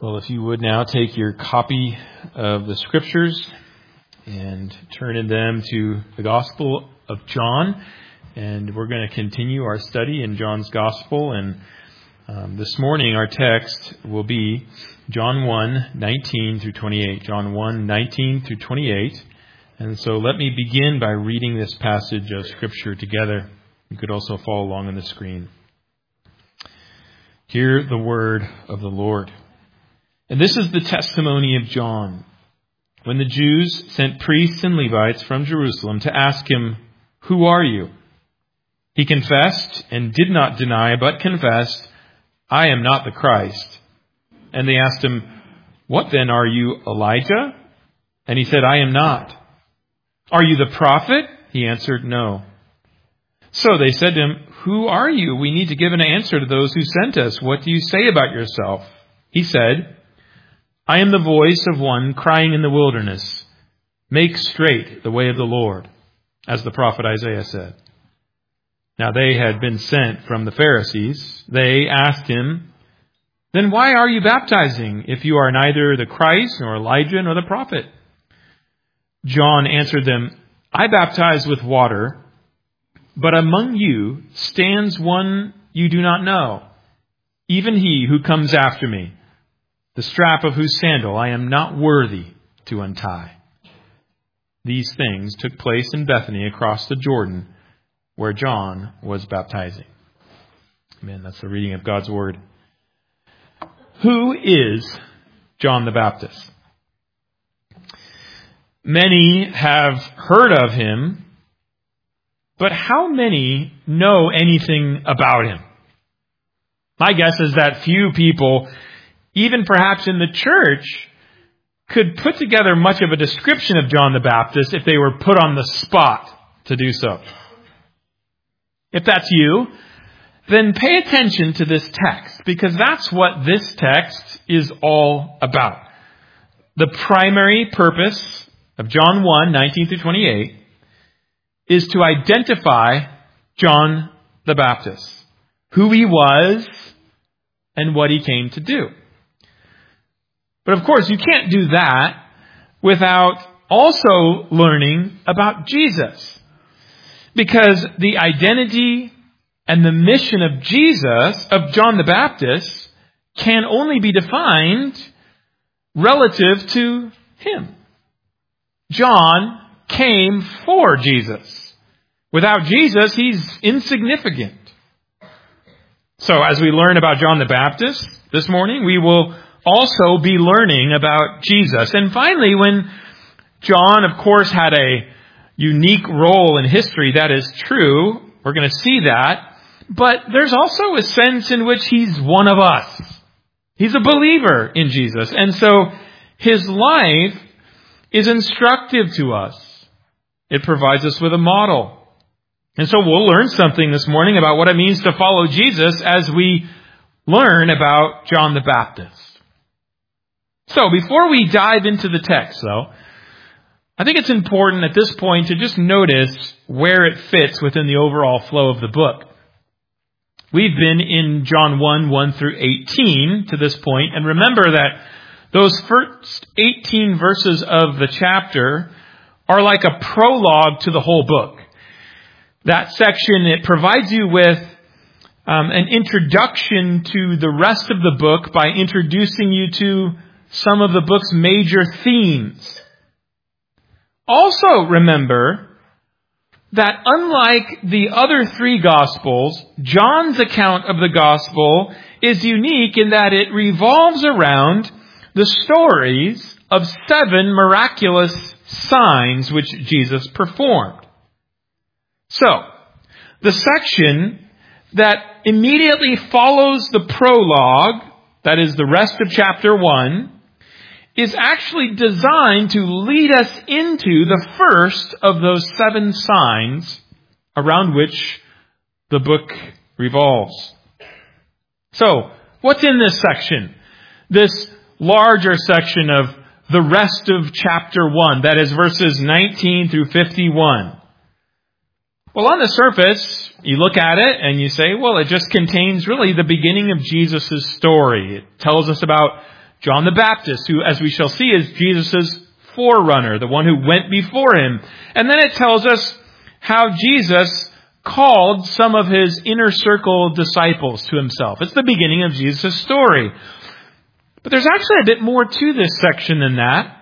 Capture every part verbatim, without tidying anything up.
Well, if you would now take your copy of the Scriptures and turn in them to the Gospel of John. And we're going to continue our study in John's Gospel. And um, this morning our text will be John one, nineteen through twenty-eight. John one, nineteen through twenty-eight. And so let me begin by reading this passage of Scripture together. You could also follow along on the screen. Hear the word of the Lord. And this is the testimony of John. When the Jews sent priests and Levites from Jerusalem to ask him, "Who are you?" He confessed and did not deny, but confessed, "I am not the Christ." And they asked him, "What then, are you Elijah?" And he said, "I am not." "Are you the prophet?" He answered, "No." So they said to him, "Who are you? We need to give an answer to those who sent us. What do you say about yourself?" He said, "I am the voice of one crying in the wilderness, 'Make straight the way of the Lord,' as the prophet Isaiah said." Now they had been sent from the Pharisees. They asked him, "Then why are you baptizing if you are neither the Christ nor Elijah nor the prophet?" John answered them, "I baptize with water, but among you stands one you do not know, even he who comes after me, the strap of whose sandal I am not worthy to untie." These things took place in Bethany across the Jordan, where John was baptizing. Amen. That's the reading of God's Word. Who is John the Baptist? Many have heard of him, but how many know anything about him? My guess is that few people, even perhaps in the church, could put together much of a description of John the Baptist if they were put on the spot to do so. If that's you, then pay attention to this text, because that's what this text is all about. The primary purpose of John one, nineteen through twenty-eight is to identify John the Baptist, who he was and what he came to do. But of course, you can't do that without also learning about Jesus. Because the identity and the mission of Jesus, of John the Baptist, can only be defined relative to him. John came for Jesus. Without Jesus, he's insignificant. So as we learn about John the Baptist this morning, we will also be learning about Jesus. And finally, when John, of course, had a unique role in history, that is true. We're going to see that. But there's also a sense in which he's one of us. He's a believer in Jesus. And so his life is instructive to us. It provides us with a model. And so we'll learn something this morning about what it means to follow Jesus as we learn about John the Baptist. So before we dive into the text, though, I think it's important at this point to just notice where it fits within the overall flow of the book. We've been in John one, one through eighteen to this point, and remember that those first eighteen verses of the chapter are like a prologue to the whole book. That section, it provides you with um, an introduction to the rest of the book by introducing you to some of the book's major themes. Also remember that unlike the other three Gospels, John's account of the Gospel is unique in that it revolves around the stories of seven miraculous signs which Jesus performed. So, the section that immediately follows the prologue, that is the rest of chapter one, is actually designed to lead us into the first of those seven signs around which the book revolves. So, what's in this section? This larger section of the rest of chapter one, that is verses nineteen through fifty-one. Well, on the surface, you look at it and you say, well, it just contains really the beginning of Jesus' story. It tells us about John the Baptist, who, as we shall see, is Jesus' forerunner, the one who went before him. And then it tells us how Jesus called some of his inner circle disciples to himself. It's the beginning of Jesus' story. But there's actually a bit more to this section than that.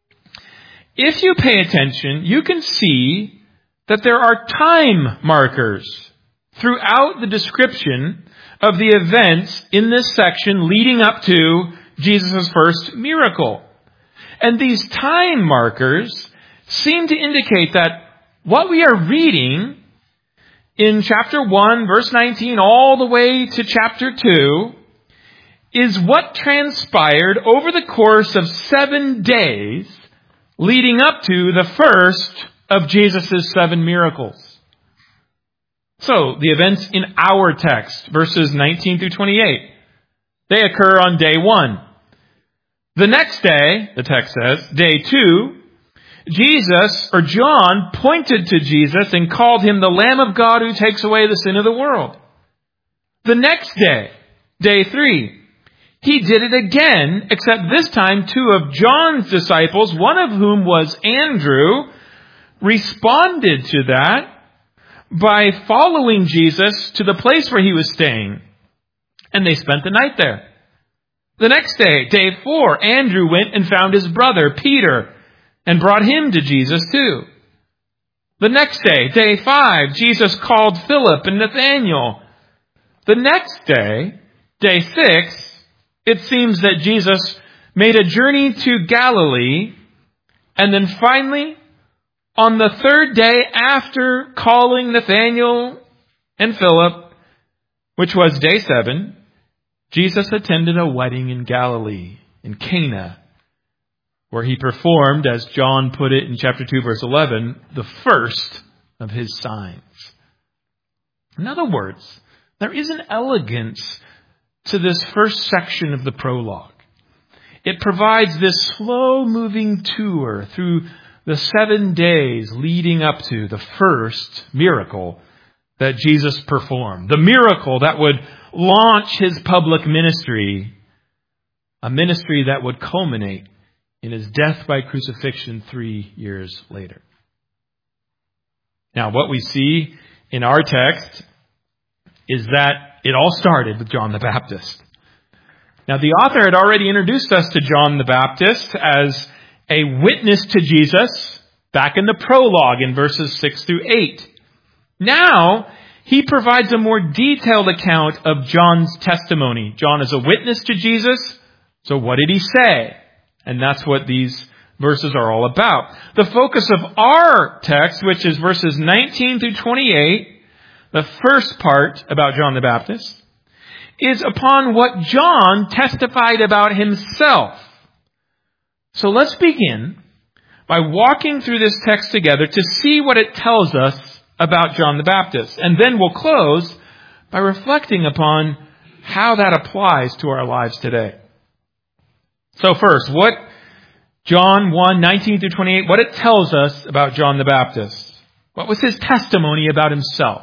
If you pay attention, you can see that there are time markers throughout the description of the events in this section leading up to Jesus' first miracle. And these time markers seem to indicate that what we are reading in chapter one, verse nineteen, all the way to chapter two, is what transpired over the course of seven days leading up to the first of Jesus' seven miracles. So, the events in our text, verses nineteen through twenty-eight, they occur on day one. The next day, the text says, day two, Jesus, or John, pointed to Jesus and called him the Lamb of God who takes away the sin of the world. The next day, day three, he did it again, except this time two of John's disciples, one of whom was Andrew, responded to that by following Jesus to the place where he was staying. And they spent the night there. The next day, day four, Andrew went and found his brother, Peter, and brought him to Jesus too. The next day, day five, Jesus called Philip and Nathanael. The next day, day six, it seems that Jesus made a journey to Galilee. And then finally, on the third day after calling Nathanael and Philip, which was day seven, Jesus attended a wedding in Galilee, in Cana, where he performed, as John put it in chapter two, verse eleven, the first of his signs. In other words, there is an elegance to this first section of the prologue. It provides this slow-moving tour through the seven days leading up to the first miracle that Jesus performed. The miracle that would launch his public ministry, a ministry that would culminate in his death by crucifixion three years later. Now, what we see in our text is that it all started with John the Baptist. Now, the author had already introduced us to John the Baptist as a witness to Jesus back in the prologue in verses six through eight. Now, he provides a more detailed account of John's testimony. John is a witness to Jesus, so what did he say? And that's what these verses are all about. The focus of our text, which is verses nineteen through twenty-eight, the first part about John the Baptist, is upon what John testified about himself. So let's begin by walking through this text together to see what it tells us about John the Baptist. And then we'll close by reflecting upon how that applies to our lives today. So first, what John one, nineteen through twenty-eight, what it tells us about John the Baptist. What was his testimony about himself?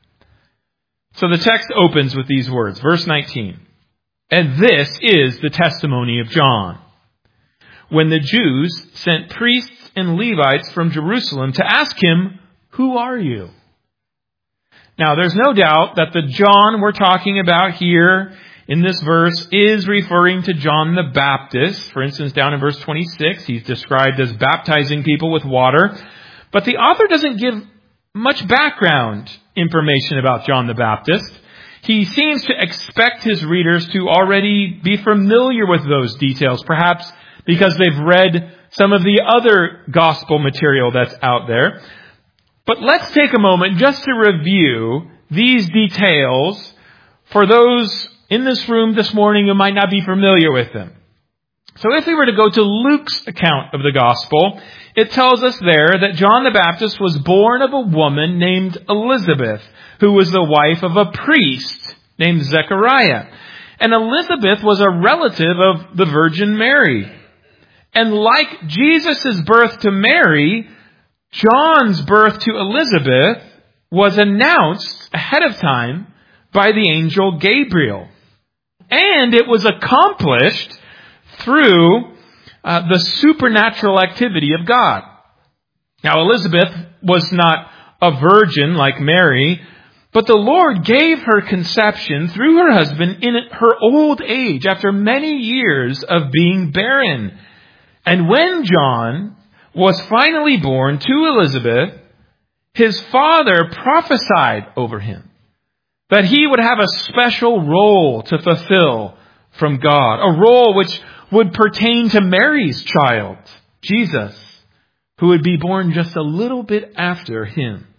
So the text opens with these words, verse nineteen. And this is the testimony of John. When the Jews sent priests and Levites from Jerusalem to ask him, "Who are you?" Now, there's no doubt that the John we're talking about here in this verse is referring to John the Baptist. For instance, down in verse twenty-six, he's described as baptizing people with water. But the author doesn't give much background information about John the Baptist. He seems to expect his readers to already be familiar with those details, perhaps because they've read some of the other gospel material that's out there. But let's take a moment just to review these details for those in this room this morning who might not be familiar with them. So if we were to go to Luke's account of the gospel, it tells us there that John the Baptist was born of a woman named Elizabeth, who was the wife of a priest named Zechariah. And Elizabeth was a relative of the Virgin Mary. And like Jesus' birth to Mary, John's birth to Elizabeth was announced ahead of time by the angel Gabriel. And it was accomplished through uh, the supernatural activity of God. Now, Elizabeth was not a virgin like Mary, but the Lord gave her conception through her husband in her old age after many years of being barren. And when John was finally born to Elizabeth, his father prophesied over him that he would have a special role to fulfill from God, a role which would pertain to Mary's child, Jesus, who would be born just a little bit after him.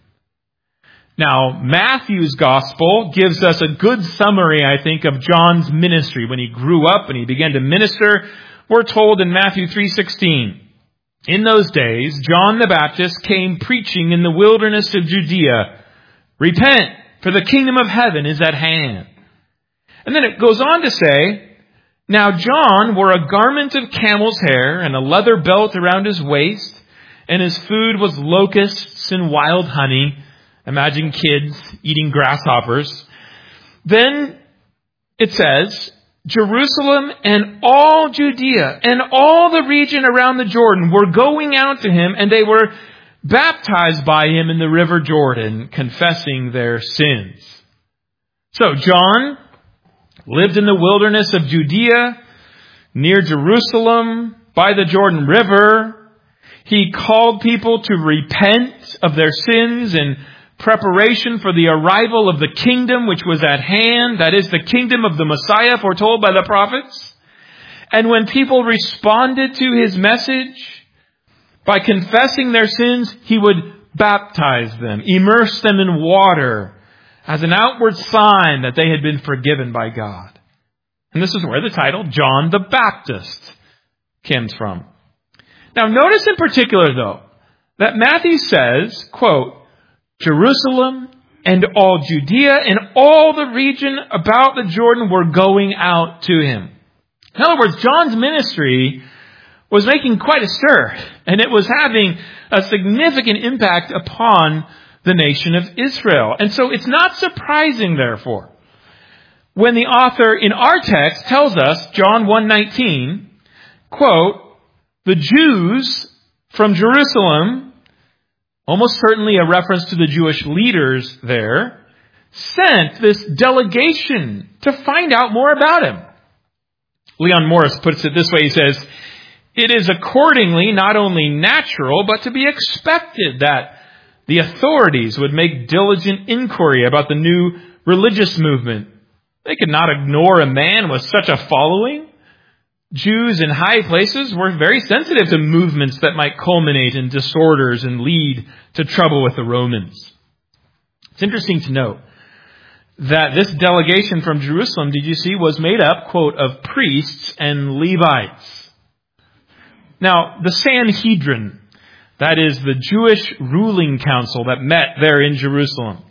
Now, Matthew's gospel gives us a good summary, I think, of John's ministry. When he grew up and he began to minister, we're told in Matthew three sixteen, in those days, John the Baptist came preaching in the wilderness of Judea, "Repent, for the kingdom of heaven is at hand." And then it goes on to say, "Now John wore a garment of camel's hair and a leather belt around his waist, and his food was locusts and wild honey." Imagine kids eating grasshoppers. Then it says, "Jerusalem and all Judea and all the region around the Jordan were going out to him, and they were baptized by him in the river Jordan, confessing their sins." So John lived in the wilderness of Judea, near Jerusalem, by the Jordan River. He called people to repent of their sins in preparation for the arrival of the kingdom which was at hand, that is, the kingdom of the Messiah foretold by the prophets. And when people responded to his message by confessing their sins, he would baptize them, immerse them in water as an outward sign that they had been forgiven by God. And this is where the title John the Baptist comes from. Now notice in particular, though, that Matthew says, quote, "Jerusalem and all Judea and all the region about the Jordan were going out to him." In other words, John's ministry was making quite a stir, and it was having a significant impact upon the nation of Israel. And so it's not surprising, therefore, when the author in our text tells us, John one nineteen, quote, "The Jews from Jerusalem," almost certainly a reference to the Jewish leaders there, "sent this delegation to find out more about him." Leon Morris puts it this way. He says, "It is accordingly not only natural, but to be expected that the authorities would make diligent inquiry about the new religious movement. They could not ignore a man with such a following. Jews in high places were very sensitive to movements that might culminate in disorders and lead to trouble with the Romans." It's interesting to note that this delegation from Jerusalem, did you see, was made up, quote, "of priests and Levites." Now, the Sanhedrin, that is the Jewish ruling council that met there in Jerusalem,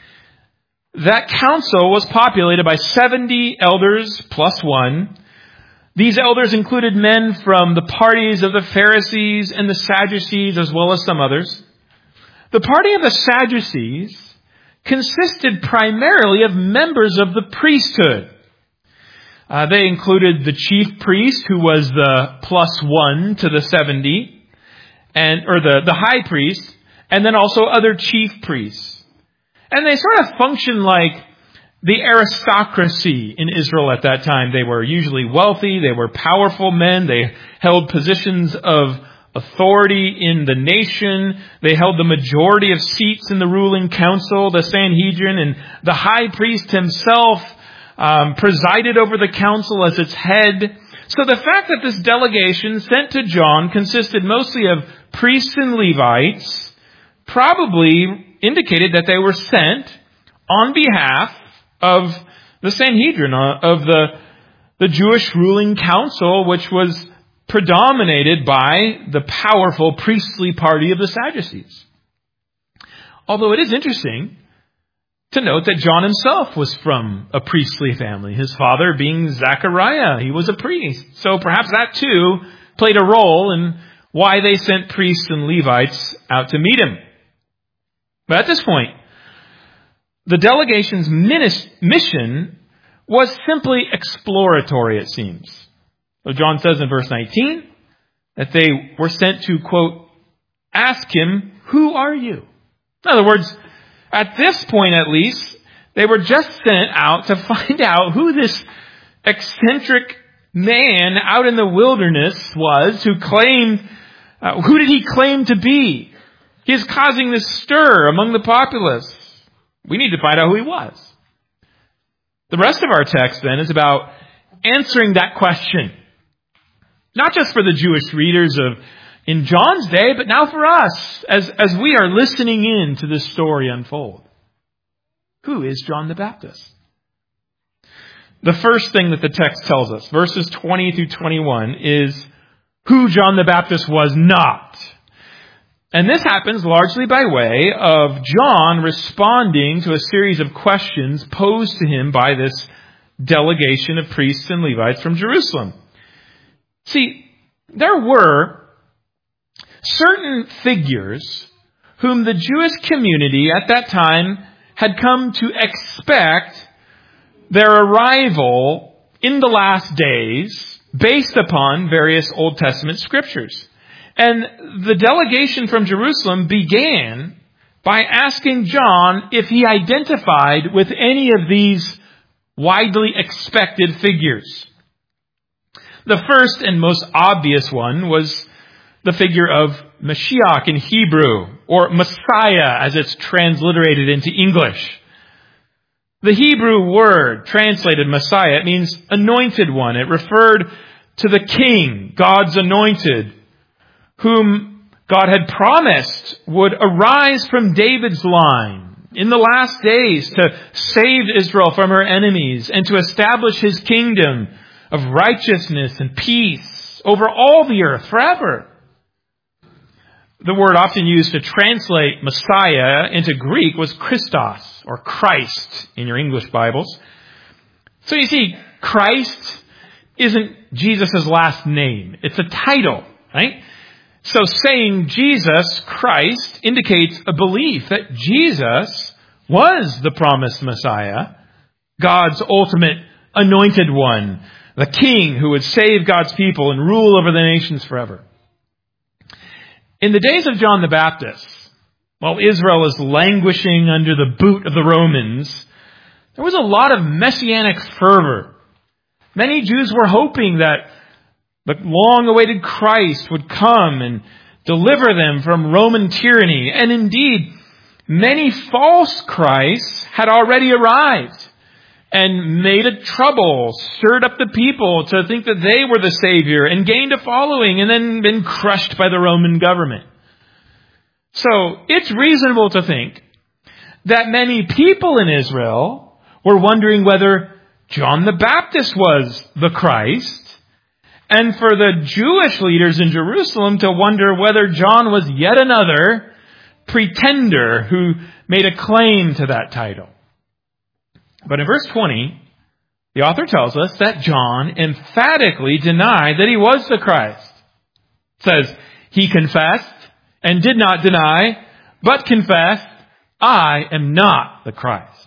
that council was populated by seventy elders plus one. These elders included men from the parties of the Pharisees and the Sadducees, as well as some others. The party of the Sadducees consisted primarily of members of the priesthood. Uh, they included the chief priest, who was the plus one to the seventy, and or the, the high priest, and then also other chief priests. And they sort of functioned like the aristocracy in Israel at that time. They were usually wealthy. They were powerful men. They held positions of authority in the nation. They held the majority of seats in the ruling council, the Sanhedrin, and the high priest himself um, presided over the council as its head. So the fact that this delegation sent to John consisted mostly of priests and Levites probably indicated that they were sent on behalf of the Sanhedrin, of the, the Jewish ruling council, which was predominated by the powerful priestly party of the Sadducees. Although it is interesting to note that John himself was from a priestly family, his father being Zechariah. He was a priest. So perhaps that too played a role in why they sent priests and Levites out to meet him. But at this point, the delegation's mission was simply exploratory, it seems. So John says in verse nineteen that they were sent to, quote, ask him, who are you? In other words, at this point at least, they were just sent out to find out who this eccentric man out in the wilderness was who claimed, uh, who did he claim to be? He is causing this stir among the populace. We need to find out who he was. The rest of our text then is about answering that question. Not just for the Jewish readers of in John's day, but now for us as, as we are listening in to this story unfold. Who is John the Baptist? The first thing that the text tells us, verses twenty through twenty-one, is who John the Baptist was not. And this happens largely by way of John responding to a series of questions posed to him by this delegation of priests and Levites from Jerusalem. See, there were certain figures whom the Jewish community at that time had come to expect their arrival in the last days based upon various Old Testament scriptures. And the delegation from Jerusalem began by asking John if he identified with any of these widely expected figures. The first and most obvious one was the figure of Mashiach in Hebrew, or Messiah as it's transliterated into English. The Hebrew word translated Messiah, it means anointed one. It referred to the king, God's anointed, whom God had promised would arise from David's line in the last days to save Israel from her enemies and to establish his kingdom of righteousness and peace over all the earth forever. The word often used to translate Messiah into Greek was Christos, or Christ in your English Bibles. So you see, Christ isn't Jesus' last name. It's a title, right? So saying Jesus Christ indicates a belief that Jesus was the promised Messiah, God's ultimate anointed one, the king who would save God's people and rule over the nations forever. In the days of John the Baptist, while Israel is languishing under the boot of the Romans, there was a lot of messianic fervor. Many Jews were hoping that the long-awaited Christ would come and deliver them from Roman tyranny. And indeed, many false Christs had already arrived and made a trouble, stirred up the people to think that they were the Savior and gained a following and then been crushed by the Roman government. So it's reasonable to think that many people in Israel were wondering whether John the Baptist was the Christ, and for the Jewish leaders in Jerusalem to wonder whether John was yet another pretender who made a claim to that title. But in verse twenty, the author tells us that John emphatically denied that he was the Christ. It says, he confessed and did not deny, but confessed, I am not the Christ.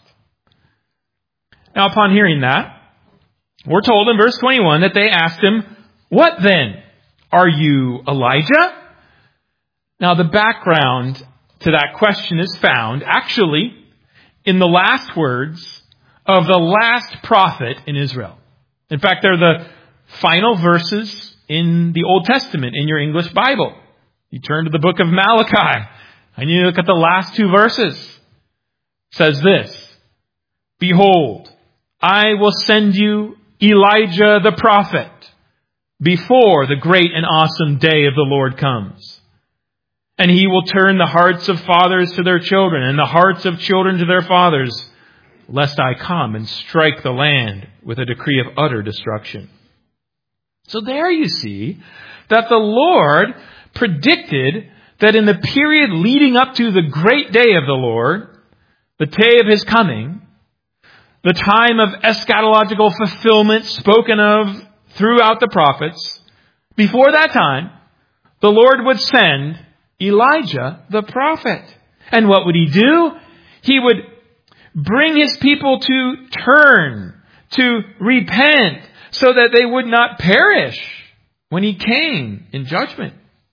Now upon hearing that, we're told in verse twenty-one that they asked him, what then? Are you Elijah? Now the background to that question is found actually in the last words of the last prophet in Israel. In fact, they're the final verses in the Old Testament in your English Bible. You turn to the book of Malachi and you look at the last two verses. It says this, behold, I will send you Elijah the prophet before the great and awesome day of the Lord comes. And he will turn the hearts of fathers to their children and the hearts of children to their fathers, lest I come and strike the land with a decree of utter destruction. So there you see that the Lord predicted that in the period leading up to the great day of the Lord, the day of his coming, the time of eschatological fulfillment spoken of throughout the prophets, before that time, the Lord would send Elijah the prophet. And what would he do? He would bring his people to turn, to repent, so that they would not perish when he came in judgment.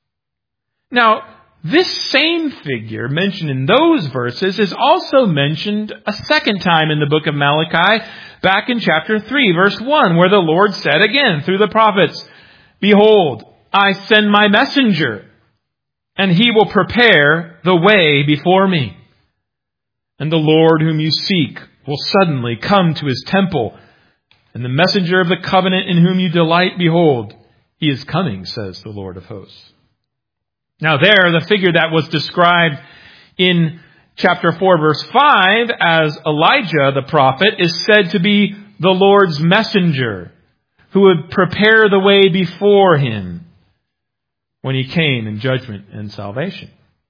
Now, this same figure mentioned in those verses is also mentioned a second time in the book of Malachi, back in chapter three, verse one, where the Lord said again through the prophets, "Behold, I send my messenger, and he will prepare the way before me. And the Lord whom you seek will suddenly come to his temple. And the messenger of the covenant in whom you delight, behold, he is coming, says the Lord of hosts." Now there, the figure that was described in chapter four, verse five, as Elijah the prophet, is said to be the Lord's messenger, who would prepare the way before him when he came in judgment and salvation.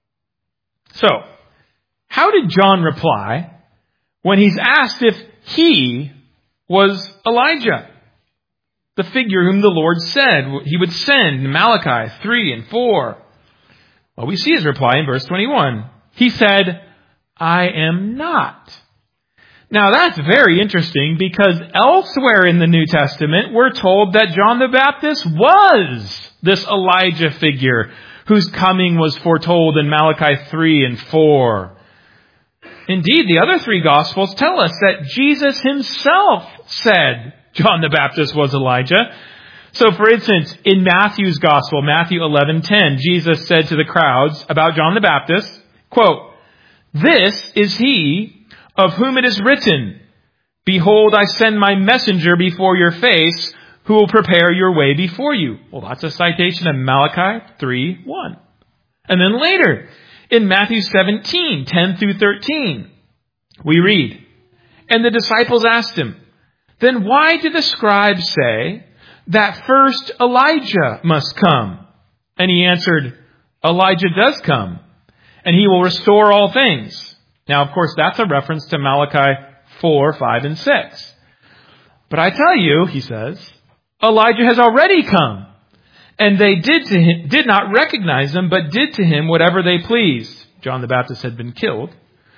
So, how did John reply when he's asked if he was Elijah, the figure whom the Lord said he would send in Malachi three and four? Well, we see his reply in verse twenty-one. He said, "I am not." Now that's very interesting, because elsewhere in the New Testament we're told that John the Baptist was this Elijah figure whose coming was foretold in Malachi three and four. Indeed, the other three Gospels tell us that Jesus himself said John the Baptist was Elijah. So, for instance, in Matthew's Gospel, Matthew eleven ten, Jesus said to the crowds about John the Baptist, quote, "This is he of whom it is written, 'Behold, I send my messenger before your face, who will prepare your way before you.'" Well, that's a citation of Malachi three one. And then later, in Matthew seventeen ten through thirteen, we read, "And the disciples asked him, 'Then why do the scribes say that first Elijah must come?' And he answered, 'Elijah does come, and he will restore all things.'" Now, of course, that's a reference to Malachi four, five, and six. "But I tell you," he says, "Elijah has already come, and they did to him, did not recognize him, but did to him whatever they pleased." John the Baptist had been killed.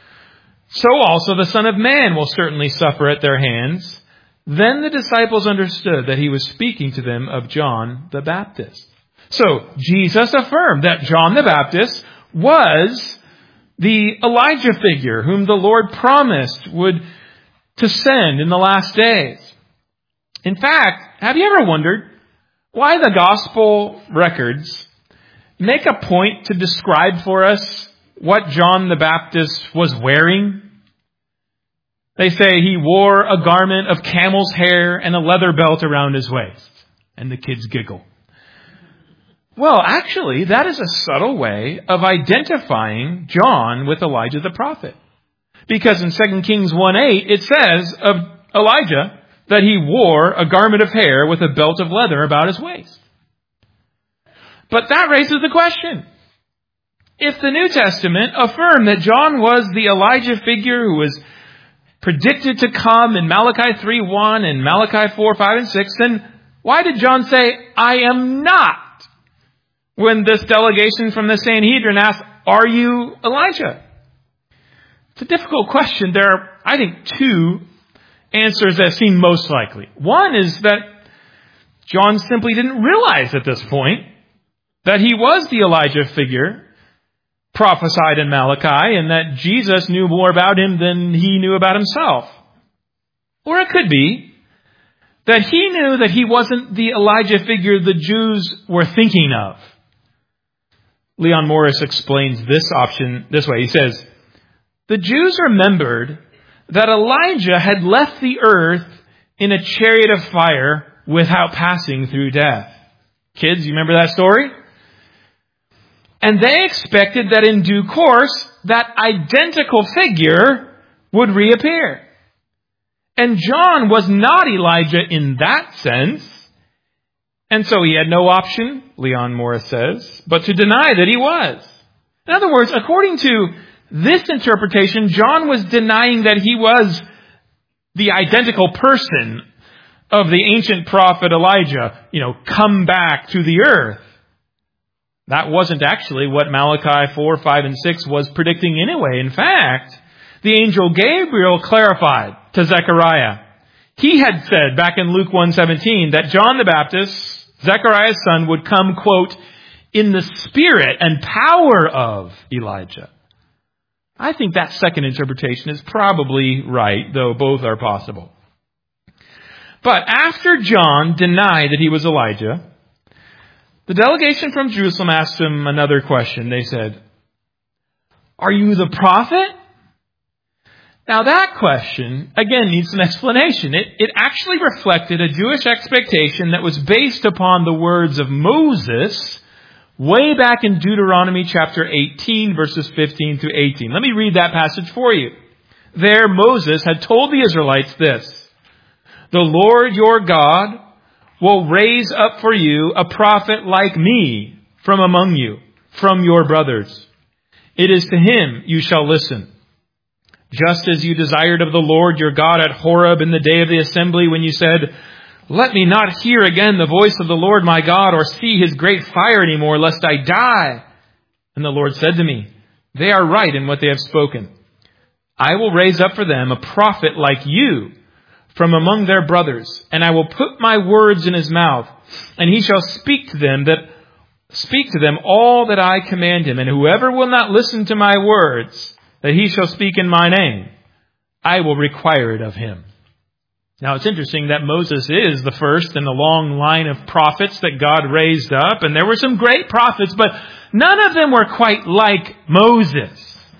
"So also the Son of Man will certainly suffer at their hands." Then the disciples understood that he was speaking to them of John the Baptist. So Jesus affirmed that John the Baptist was the Elijah figure whom the Lord promised would to send in the last days. In fact, have you ever wondered why the gospel records make a point to describe for us what John the Baptist was wearing? They say he wore a garment of camel's hair and a leather belt around his waist. And the kids giggle. Well, actually, that is a subtle way of identifying John with Elijah the prophet. Because in Second Kings one eight, it says of Elijah that he wore a garment of hair with a belt of leather about his waist. But that raises the question. If the New Testament affirmed that John was the Elijah figure who was predicted to come in Malachi three one and Malachi four, five, and six, then why did John say, "I am not," when this delegation from the Sanhedrin asked, "Are you Elijah?" It's a difficult question. There are, I think, two answers that seem most likely. One is that John simply didn't realize at this point that he was the Elijah figure prophesied in Malachi, and that Jesus knew more about him than he knew about himself. Or it could be that he knew that he wasn't the Elijah figure the Jews were thinking of. Leon Morris explains this option this way. He says, "The Jews remembered that Elijah had left the earth in a chariot of fire without passing through death." Kids, you remember that story? And they expected that in due course, that identical figure would reappear. And John was not Elijah in that sense. And so he had no option, Leon Morris says, but to deny that he was. In other words, according to this interpretation, John was denying that he was the identical person of the ancient prophet Elijah, you know, come back to the earth. That wasn't actually what Malachi four, five, and six was predicting anyway. In fact, the angel Gabriel clarified to Zechariah, He had said back in Luke one seventeen that John the Baptist, Zechariah's son, would come, quote, in the spirit and power of Elijah. I think that second interpretation is probably right, though both are possible. But after John denied that he was Elijah, the delegation from Jerusalem asked him another question. They said, "Are you the prophet?" Now that question, again, needs an explanation. It, it actually reflected a Jewish expectation that was based upon the words of Moses way back in Deuteronomy chapter eighteen, verses fifteen through eighteen. Let me read that passage for you. There, Moses had told the Israelites this: "The Lord your God will raise up for you a prophet like me from among you, from your brothers. It is to him you shall listen. Just as you desired of the Lord your God at Horeb in the day of the assembly, when you said, 'Let me not hear again the voice of the Lord my God, or see his great fire anymore, lest I die.' And the Lord said to me, 'They are right in what they have spoken. I will raise up for them a prophet like you from among their brothers, and I will put my words in his mouth, and he shall speak to them that speak to them all that I command him. And whoever will not listen to my words that he shall speak in my name, I will require it of him.'" Now it's interesting that Moses is the first in a long line of prophets that God raised up, and there were some great prophets, but none of them were quite like Moses.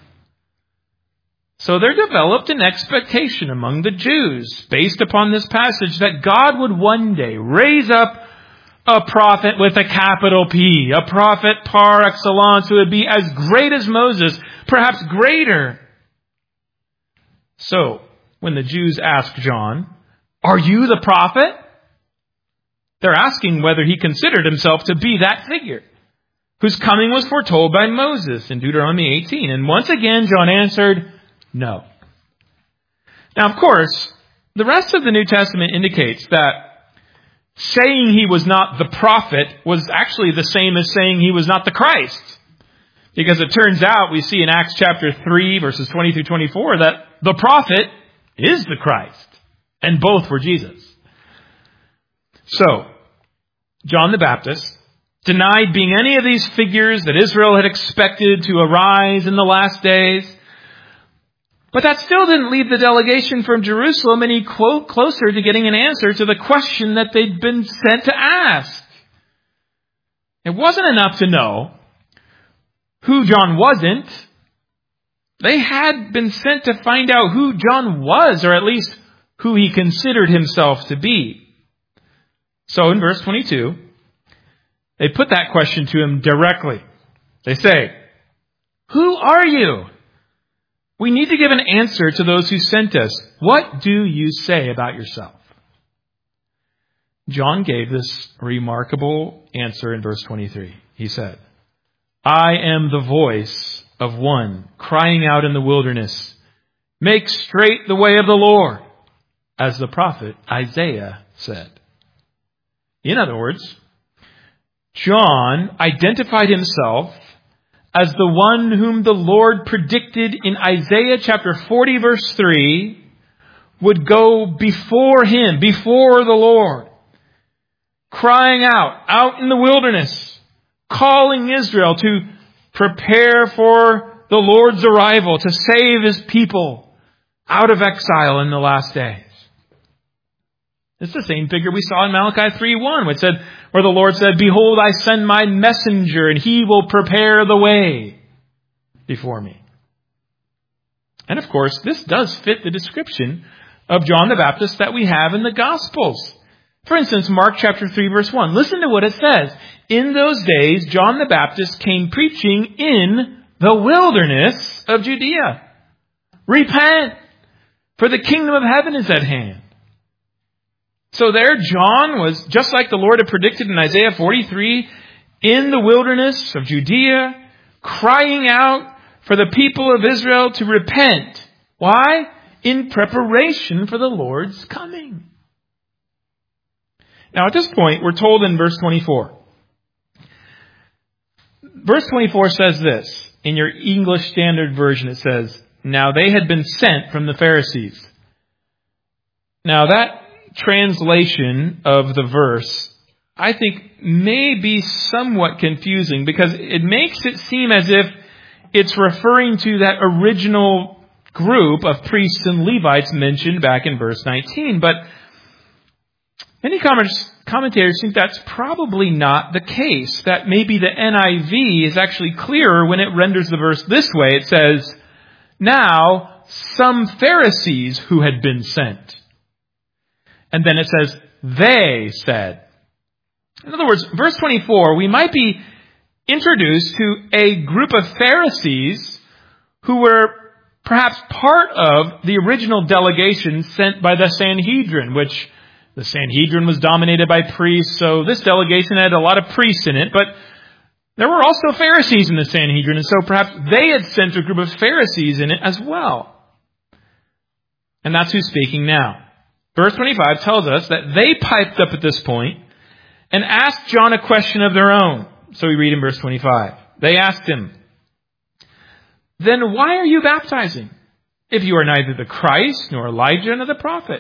So there developed an expectation among the Jews based upon this passage that God would one day raise up a prophet with a capital P, a prophet par excellence who would be as great as Moses, perhaps greater. So when the Jews asked John, "Are you the prophet?" they're asking whether he considered himself to be that figure whose coming was foretold by Moses in Deuteronomy eighteen. And once again, John answered, "No." Now, of course, the rest of the New Testament indicates that saying he was not the prophet was actually the same as saying he was not the Christ. Because it turns out, we see in Acts chapter three, verses twenty through twenty-four, that the prophet is the Christ. And both were Jesus. So, John the Baptist denied being any of these figures that Israel had expected to arise in the last days. But that still didn't leave the delegation from Jerusalem any quote closer to getting an answer to the question that they'd been sent to ask. It wasn't enough to know who John wasn't. They had been sent to find out who John was, or at least who he considered himself to be. So in verse twenty-two, they put that question to him directly. They say, "Who are you? We need to give an answer to those who sent us. What do you say about yourself?" John gave this remarkable answer in verse twenty-three. He said, "I am the voice of one crying out in the wilderness, 'Make straight the way of the Lord,' as the prophet Isaiah said." In other words, John identified himself as the one whom the Lord predicted in Isaiah chapter forty, verse three, would go before him, before the Lord, crying out, out in the wilderness, calling Israel to prepare for the Lord's arrival, to save his people out of exile in the last days. It's the same figure we saw in Malachi three one, which said, where the Lord said, "Behold, I send my messenger, and he will prepare the way before me." And of course, this does fit the description of John the Baptist that we have in the Gospels. For instance, Mark chapter three, verse one. Listen to what it says. "In those days, John the Baptist came preaching in the wilderness of Judea. Repent, for the kingdom of heaven is at hand." So there, John was, just like the Lord had predicted in Isaiah forty-three, in the wilderness of Judea, crying out for the people of Israel to repent. Why? In preparation for the Lord's coming. Now at this point, we're told in verse twenty-four. Verse twenty-four says this. In your English Standard Version, it says, "Now they had been sent from the Pharisees." Now that translation of the verse, I think, may be somewhat confusing because it makes it seem as if it's referring to that original group of priests and Levites mentioned back in verse nineteen. But many commentators think that's probably not the case. That maybe the N I V is actually clearer when it renders the verse this way. It says, "Now some Pharisees who had been sent." And then it says, "They said." In other words, verse twenty-four, we might be introduced to a group of Pharisees who were perhaps part of the original delegation sent by the Sanhedrin, which the Sanhedrin was dominated by priests, so this delegation had a lot of priests in it, but there were also Pharisees in the Sanhedrin, and so perhaps they had sent a group of Pharisees in it as well. And that's who's speaking now. Verse twenty-five tells us that they piped up at this point and asked John a question of their own. So we read in verse twenty-five. They asked him, "Then why are you baptizing, if you are neither the Christ, nor Elijah, nor the prophet?"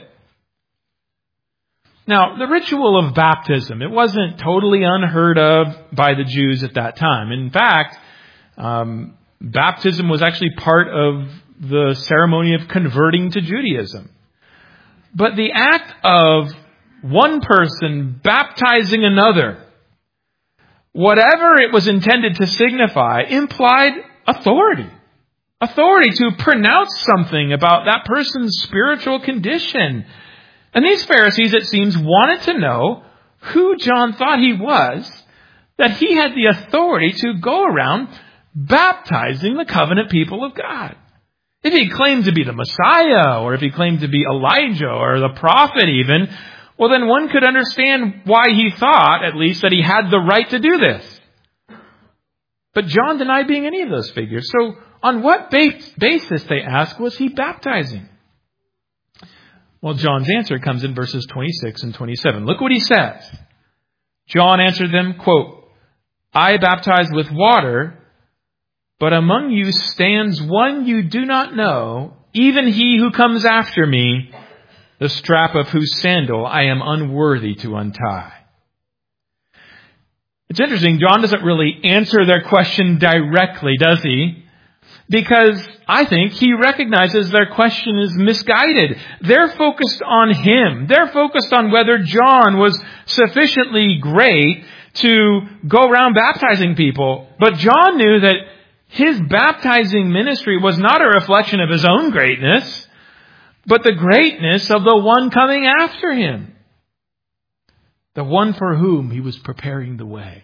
Now, the ritual of baptism, it wasn't totally unheard of by the Jews at that time. In fact, um, baptism was actually part of the ceremony of converting to Judaism. But the act of one person baptizing another, whatever it was intended to signify, implied authority. Authority to pronounce something about that person's spiritual condition. And these Pharisees, it seems, wanted to know who John thought he was, that he had the authority to go around baptizing the covenant people of God. If he claimed to be the Messiah, or if he claimed to be Elijah, or the prophet even, well, then one could understand why he thought, at least, that he had the right to do this. But John denied being any of those figures. So on what basis, they ask, was he baptizing? Well, John's answer comes in verses twenty-six and twenty-seven. Look what he says. John answered them, quote, "I baptize with water, but among you stands one you do not know, even he who comes after me, the strap of whose sandal I am unworthy to untie." It's interesting, John doesn't really answer their question directly, does he? Because I think he recognizes their question is misguided. They're focused on him. They're focused on whether John was sufficiently great to go around baptizing people. But John knew that his baptizing ministry was not a reflection of his own greatness, but the greatness of the one coming after him. The one for whom he was preparing the way.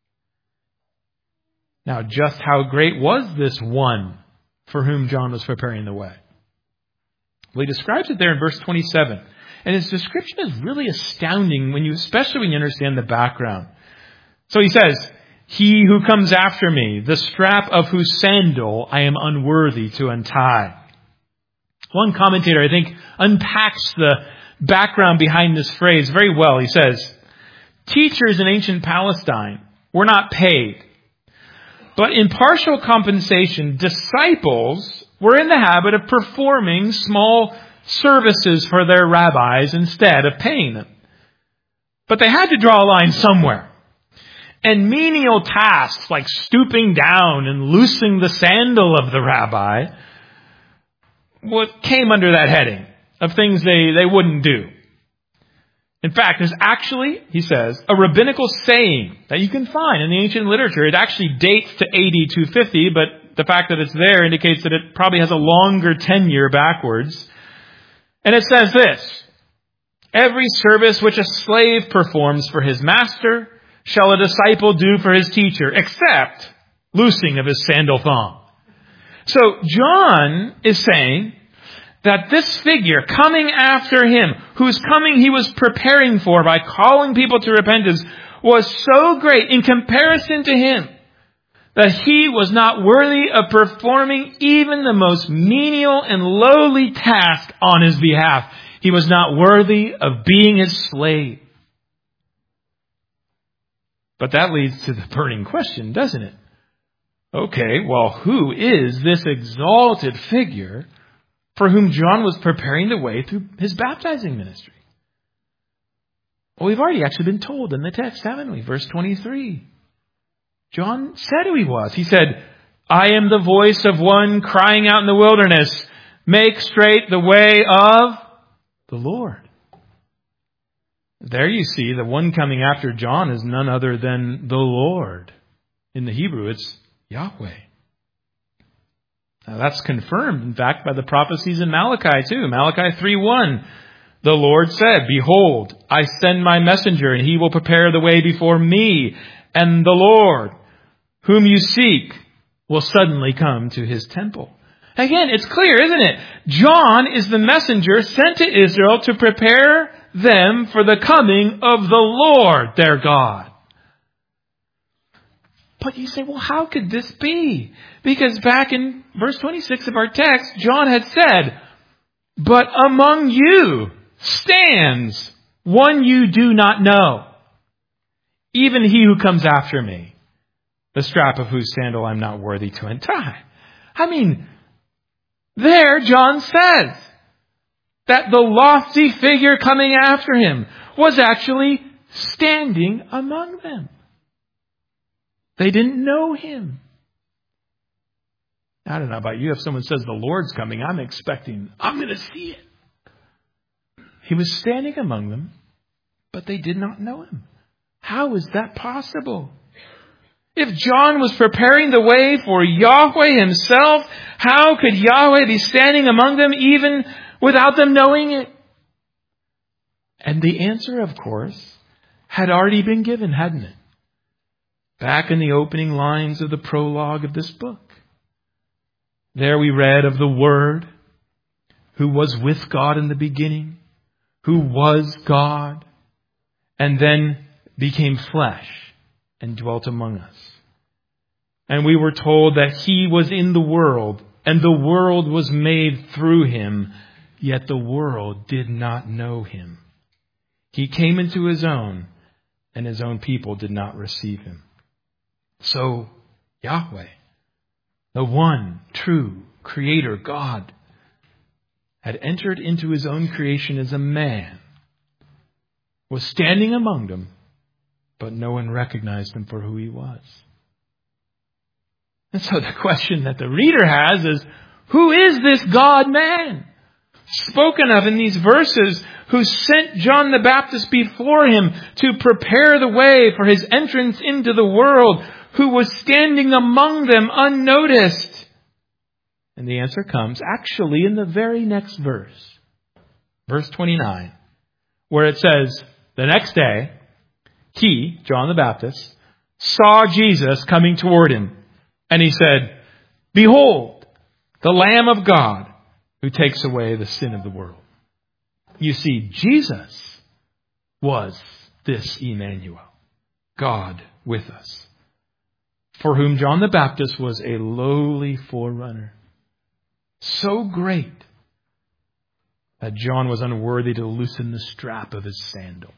Now, just how great was this one for whom John was preparing the way? Well, he describes it there in verse twenty-seven. And his description is really astounding, when you, especially when you understand the background. So he says, "He who comes after me, the strap of whose sandal I am unworthy to untie." One commentator, I think, unpacks the background behind this phrase very well. He says, teachers in ancient Palestine were not paid, but in partial compensation, disciples were in the habit of performing small services for their rabbis instead of paying them. But they had to draw a line somewhere. And menial tasks like stooping down and loosing the sandal of the rabbi what came under that heading of things they, they wouldn't do. In fact, there's actually, he says, a rabbinical saying that you can find in the ancient literature. It actually dates to A D two fifty, but the fact that it's there indicates that it probably has a longer tenure backwards. And it says this: "Every service which a slave performs for his master shall a disciple do for his teacher, except loosing of his sandal thong." So John is saying that this figure coming after him, whose coming he was preparing for by calling people to repentance, was so great in comparison to him that he was not worthy of performing even the most menial and lowly task on his behalf. He was not worthy of being his slave. But that leads to the burning question, doesn't it? Okay, well, who is this exalted figure for whom John was preparing the way through his baptizing ministry? Well, we've already actually been told in the text, haven't we? Verse twenty-three. John said who he was. He said, I am the voice of one crying out in the wilderness, make straight the way of the Lord. There you see, the one coming after John is none other than the Lord. In the Hebrew, it's Yahweh. Now that's confirmed, in fact, by the prophecies in Malachi too. Malachi three one. The Lord said, behold, I send my messenger, and he will prepare the way before me. And the Lord, whom you seek, will suddenly come to his temple. Again, it's clear, isn't it? John is the messenger sent to Israel to prepare them for the coming of the Lord, their God. But you say, well, how could this be? Because back in verse twenty-six of our text, John had said, but among you stands one you do not know, even he who comes after me, the strap of whose sandal I'm not worthy to untie. I mean, there John says that the lofty figure coming after him was actually standing among them. They didn't know him. I don't know about you. If someone says the Lord's coming, I'm expecting, I'm going to see it. He was standing among them, but they did not know him. How is that possible? If John was preparing the way for Yahweh himself, how could Yahweh be standing among them even without them knowing it? And the answer, of course, had already been given, hadn't it? Back in the opening lines of the prologue of this book. There we read of the Word, who was with God in the beginning, who was God, and then became flesh and dwelt among us. And we were told that he was in the world, and the world was made through him, yet the world did not know him. He came into his own, and his own people did not receive him. So, Yahweh, the one true Creator God, had entered into his own creation as a man, was standing among them, but no one recognized him for who he was. And so the question that the reader has is, who is this God-man spoken of in these verses, who sent John the Baptist before him to prepare the way for his entrance into the world, who was standing among them unnoticed? And the answer comes actually in the very next verse. Verse twenty-nine, where it says, the next day, he, John the Baptist, saw Jesus coming toward him. And he said, behold, the Lamb of God who takes away the sin of the world. You see, Jesus was this Emmanuel, God with us, for whom John the Baptist was a lowly forerunner, so great that John was unworthy to loosen the strap of his sandal.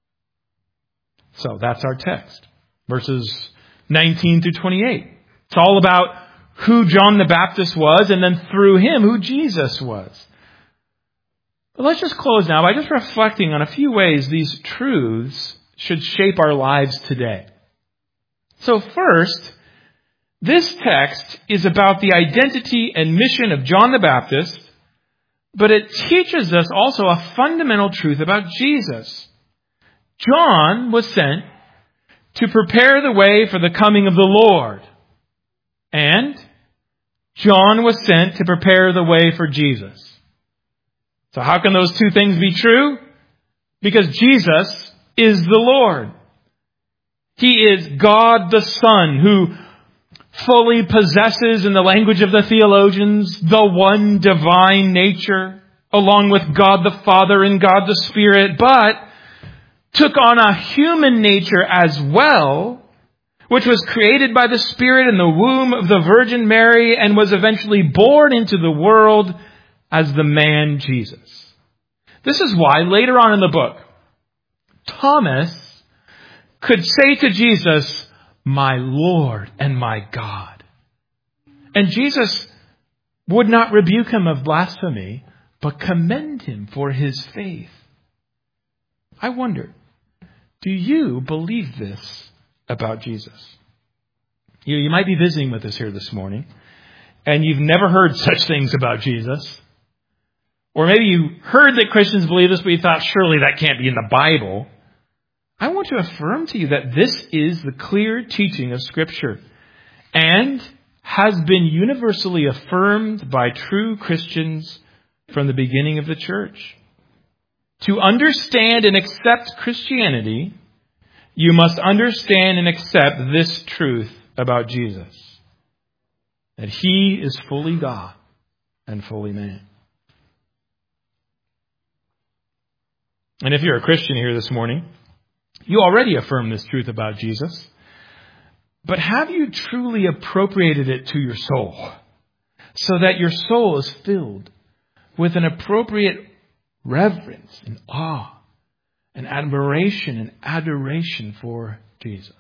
So that's our text, verses nineteen through twenty-eight. It's all about who John the Baptist was, and then through him, who Jesus was. But let's just close now by just reflecting on a few ways these truths should shape our lives today. So first, this text is about the identity and mission of John the Baptist, but it teaches us also a fundamental truth about Jesus. John was sent to prepare the way for the coming of the Lord. And John was sent to prepare the way for Jesus. So how can those two things be true? Because Jesus is the Lord. He is God the Son, who fully possesses, in the language of the theologians, the one divine nature, along with God the Father and God the Spirit, but took on a human nature as well, which was created by the Spirit in the womb of the Virgin Mary and was eventually born into the world as the man Jesus. This is why later on in the book, Thomas could say to Jesus, my Lord and my God. And Jesus would not rebuke him of blasphemy, but commend him for his faith. I wonder, Do you believe this about Jesus? You, you might be visiting with us here this morning, and you've never heard such things about Jesus. Or maybe you heard that Christians believe this, but you thought, surely that can't be in the Bible. I want to affirm to you that this is the clear teaching of Scripture and has been universally affirmed by true Christians from the beginning of the church. To understand and accept Christianity, you must understand and accept this truth about Jesus, that He is fully God and fully man. And if you're a Christian here this morning, you already affirm this truth about Jesus. But have you truly appropriated it to your soul so that your soul is filled with an appropriate reverence and awe and admiration and adoration for Jesus?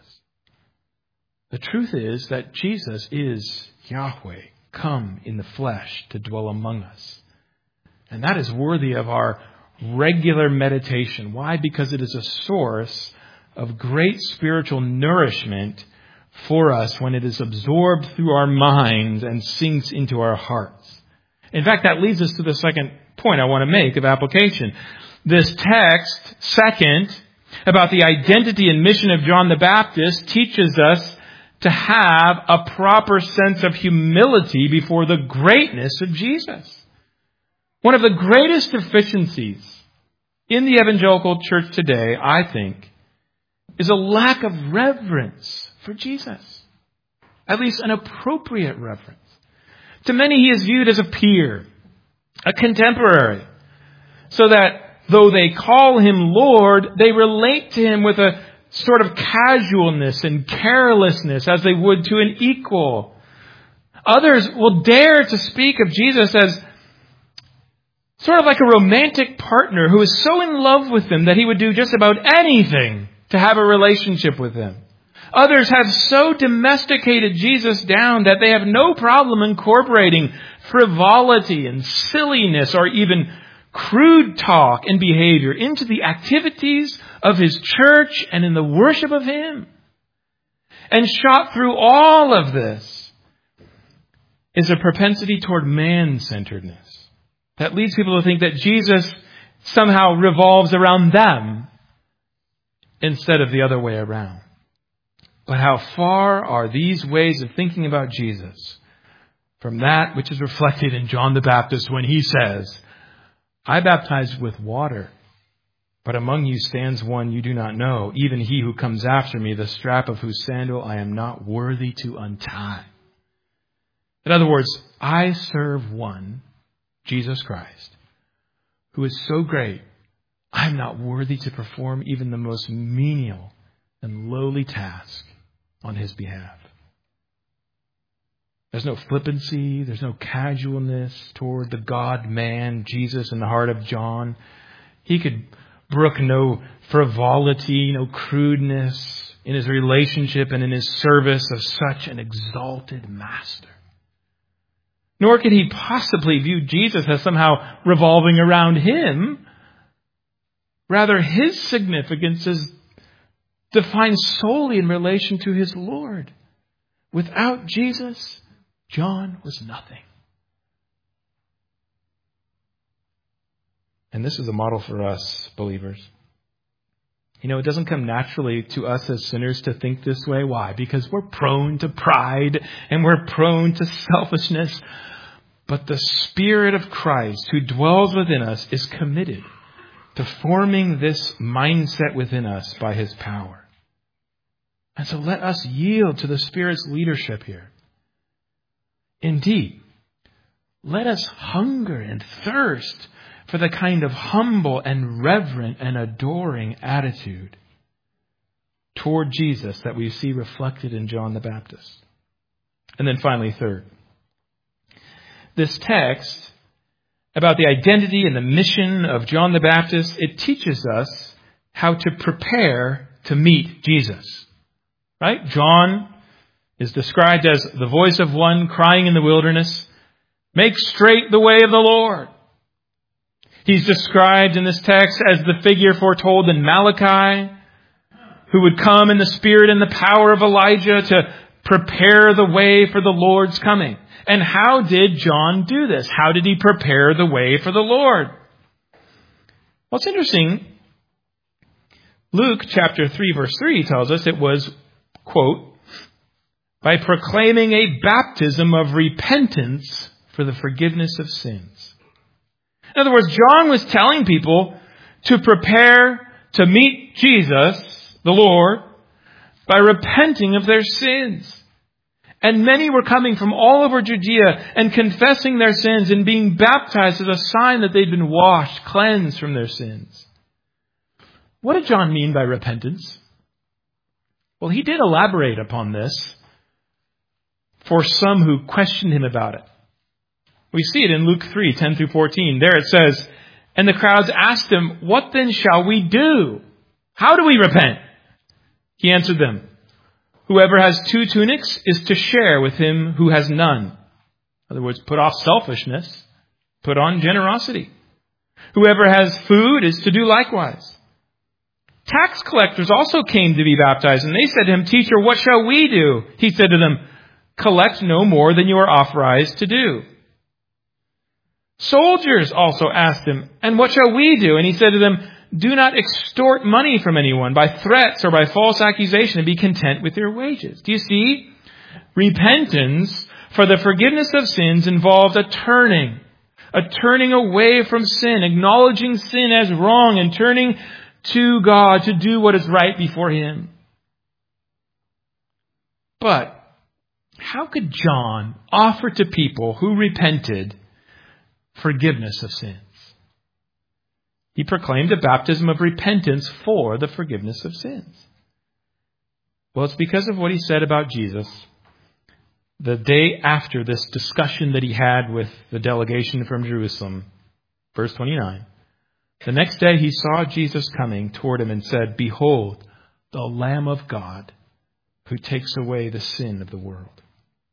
The truth is that Jesus is Yahweh, come in the flesh to dwell among us. And that is worthy of our regular meditation. Why? Because it is a source of great spiritual nourishment for us when it is absorbed through our minds and sinks into our hearts. In fact, that leads us to the second point I want to make of application. This text, second, about the identity and mission of John the Baptist, teaches us to have a proper sense of humility before the greatness of Jesus. One of the greatest deficiencies in the evangelical church today, I think, is a lack of reverence for Jesus. At least an appropriate reverence. To many, He is viewed as a peer, a contemporary, so that though they call Him Lord, they relate to Him with a sort of casualness and carelessness as they would to an equal. Others will dare to speak of Jesus as sort of like a romantic partner who is so in love with them that he would do just about anything to have a relationship with them. Others have so domesticated Jesus down that they have no problem incorporating frivolity and silliness or even crude talk and behavior into the activities of His church and in the worship of Him. And shot through all of this is a propensity toward man-centeredness that leads people to think that Jesus somehow revolves around them instead of the other way around. But how far are these ways of thinking about Jesus from that which is reflected in John the Baptist when he says, I baptize with water, but among you stands one you do not know, even he who comes after me, the strap of whose sandal I am not worthy to untie. In other words, I serve one, Jesus Christ, who is so great, I'm not worthy to perform even the most menial and lowly task on His behalf. There's no flippancy, there's no casualness toward the God-man, Jesus, in the heart of John. He could brook no frivolity, no crudeness in His relationship and in His service of such an exalted Master. Nor could he possibly view Jesus as somehow revolving around him. Rather, His significance is defined solely in relation to His Lord. Without Jesus, John was nothing. And this is a model for us, believers. You know, it doesn't come naturally to us as sinners to think this way. Why? Because we're prone to pride and we're prone to selfishness. But the Spirit of Christ who dwells within us is committed to forming this mindset within us by His power. And so let us yield to the Spirit's leadership here. Indeed, let us hunger and thirst for the kind of humble and reverent and adoring attitude toward Jesus that we see reflected in John the Baptist. And then finally, third, this text about the identity and the mission of John the Baptist, it teaches us how to prepare to meet Jesus. Right? John is described as the voice of one crying in the wilderness, make straight the way of the Lord. He's described in this text as the figure foretold in Malachi, who would come in the spirit and the power of Elijah to prepare the way for the Lord's coming. And how did John do this? How did he prepare the way for the Lord? Well, it's interesting. Luke chapter three, verse three tells us it was, quote, by proclaiming a baptism of repentance for the forgiveness of sins. In other words, John was telling people to prepare to meet Jesus, the Lord, by repenting of their sins. And many were coming from all over Judea and confessing their sins and being baptized as a sign that they'd been washed, cleansed from their sins. What did John mean by repentance? Well, he did elaborate upon this for some who questioned him about it. We see it in Luke three, ten through fourteen. There it says, and the crowds asked him, what then shall we do? How do we repent? He answered them, whoever has two tunics is to share with him who has none. In other words, put off selfishness, put on generosity. Whoever has food is to do likewise. Tax collectors also came to be baptized, and they said to him, Teacher, what shall we do? He said to them, collect no more than you are authorized to do. Soldiers also asked him, and what shall we do? And he said to them, do not extort money from anyone by threats or by false accusation, and be content with your wages. Do you see? Repentance for the forgiveness of sins involved a turning, a turning away from sin, acknowledging sin as wrong and turning to God to do what is right before Him. But how could John offer to people who repented forgiveness of sins? He proclaimed a baptism of repentance for the forgiveness of sins. Well, it's because of what he said about Jesus. The day after this discussion that he had with the delegation from Jerusalem, verse twenty-nine, the next day he saw Jesus coming toward him and said, behold, the Lamb of God who takes away the sin of the world.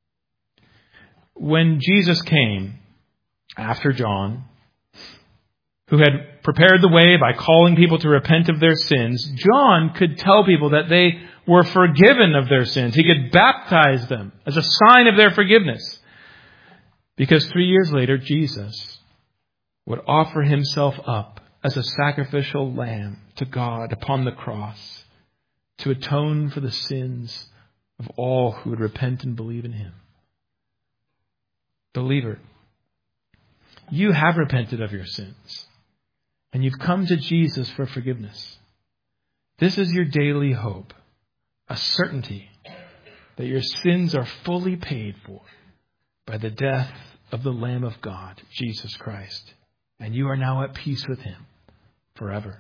When Jesus came after John, who had prepared the way by calling people to repent of their sins, John could tell people that they were forgiven of their sins. He could baptize them as a sign of their forgiveness. Because three years later, Jesus would offer himself up as a sacrificial lamb to God upon the cross to atone for the sins of all who would repent and believe in him. Believer, you have repented of your sins, and you've come to Jesus for forgiveness. This is your daily hope, a certainty that your sins are fully paid for by the death of the Lamb of God, Jesus Christ, and you are now at peace with him forever.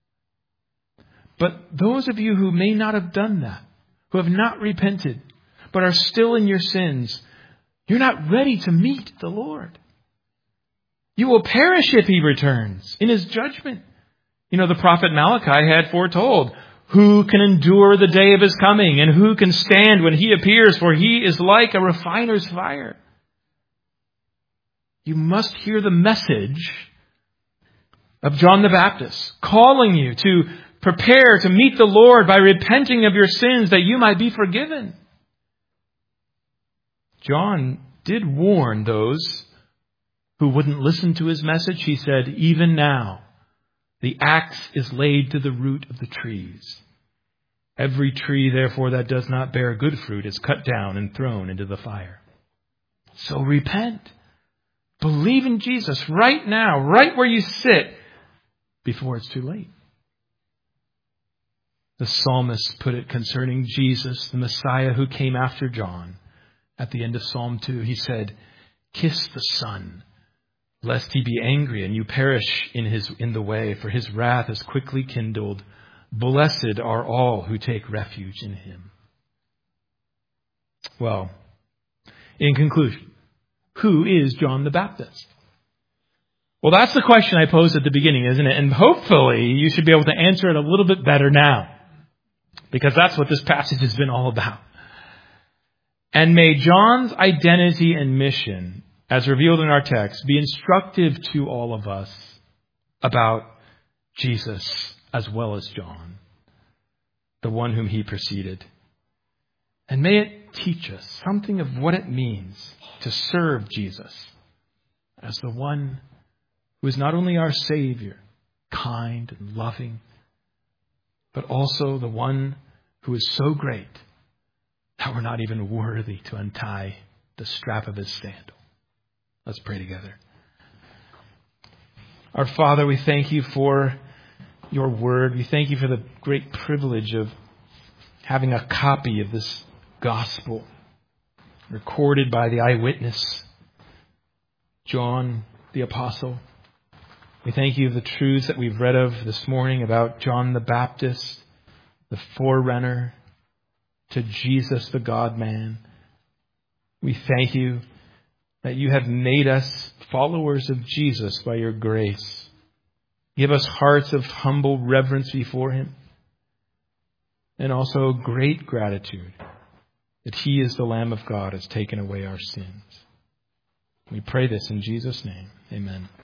But those of you who may not have done that, who have not repented, but are still in your sins, you're not ready to meet the Lord. You will perish if he returns in his judgment. You know, the prophet Malachi had foretold, who can endure the day of his coming, and who can stand when he appears, for he is like a refiner's fire. You must hear the message of John the Baptist, calling you to prepare to meet the Lord by repenting of your sins that you might be forgiven. John did warn those who wouldn't listen to his message. He said, even now, the axe is laid to the root of the trees. Every tree, therefore, that does not bear good fruit is cut down and thrown into the fire. So repent. Believe in Jesus right now, right where you sit, before it's too late. The psalmist put it concerning Jesus, the Messiah who came after John. At the end of Psalm two, he said, kiss the Son, lest he be angry and you perish in his in the way, for his wrath is quickly kindled. Blessed are all who take refuge in him. Well, in conclusion, who is John the Baptist? Well, that's the question I posed at the beginning, isn't it? And hopefully you should be able to answer it a little bit better now, because that's what this passage has been all about. And may John's identity and mission, as revealed in our text, be instructive to all of us about Jesus as well as John. the one whom he preceded. And may it teach us something of what it means to serve Jesus as the one who is not only our Savior, kind and loving, but also the one who is so great that we're not even worthy to untie the strap of his sandal. Let's pray together. Our Father, we thank you for your word. We thank you for the great privilege of having a copy of this gospel recorded by the eyewitness, John the Apostle. We thank you for the truths that we've read of this morning about John the Baptist, the forerunner to Jesus, the God-man. We thank you that you have made us followers of Jesus by your grace. Give us hearts of humble reverence before him, and also great gratitude that he is the Lamb of God, has taken away our sins. We pray this in Jesus' name. Amen.